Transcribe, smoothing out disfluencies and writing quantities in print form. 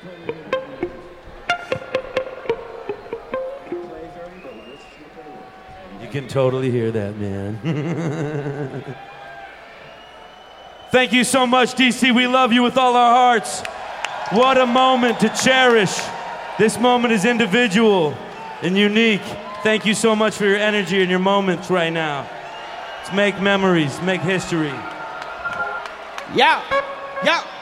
You can totally hear that, man. Thank you so much, DC. We love you with all our hearts. What a moment to cherish. This moment is individual and unique. Thank you so much for your energy and your moments right now. Let's make memories, make history. Yeah, yeah.